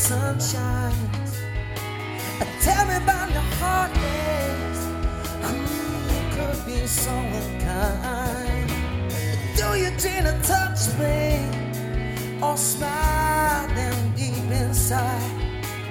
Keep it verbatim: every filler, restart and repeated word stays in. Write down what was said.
sunshine. Tell me about your heartaches. Who could be so unkind? Do you dare to touch me or smile them deep inside?